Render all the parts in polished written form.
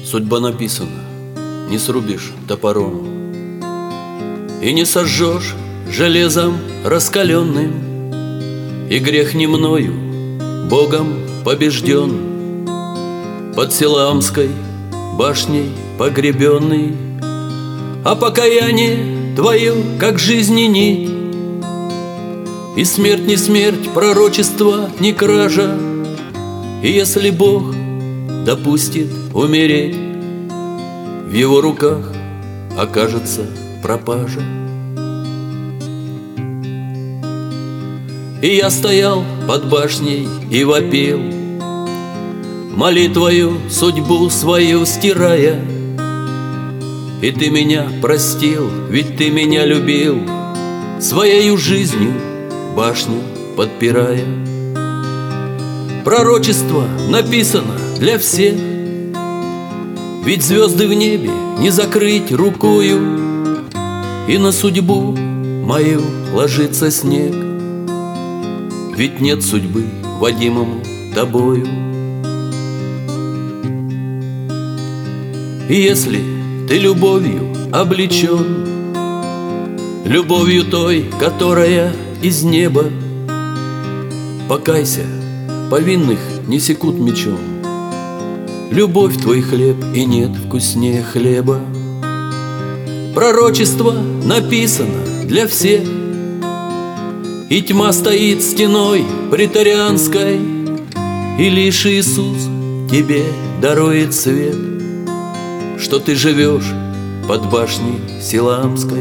Судьба написана, не срубишь топором и не сожжешь железом раскаленным, и грех не мною, Богом побежден, под Силамской башней погребенный. А покаяние твое, как жизни нить, и смерть не смерть, пророчество не кража. И если Бог допустит умереть, в Его руках окажется пропажа. И я стоял под башней и вопил, молитвою судьбу свою стирая. И ты меня простил, ведь ты меня любил, своею жизнью башню подпирая. Пророчество написано для всех, ведь звезды в небе не закрыть рукою, и на судьбу мою ложится снег, ведь нет судьбы, водимому тобою. И если ты любовью облечен, любовью той, которая из неба, покайся, повинных не секут мечом. Любовь твой хлеб, и нет вкуснее хлеба. Пророчество написано для всех, и тьма стоит стеной преторианской, и лишь Иисус тебе дарует свет, что ты живешь под башней Силамской.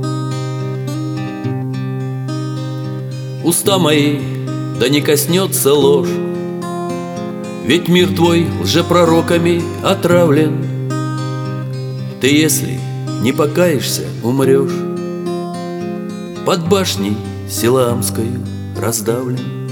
Уста мои да не коснется ложь, ведь мир твой лжепророками отравлен. Ты, если не покаешься, умрешь, под башней Силамскою раздавлен.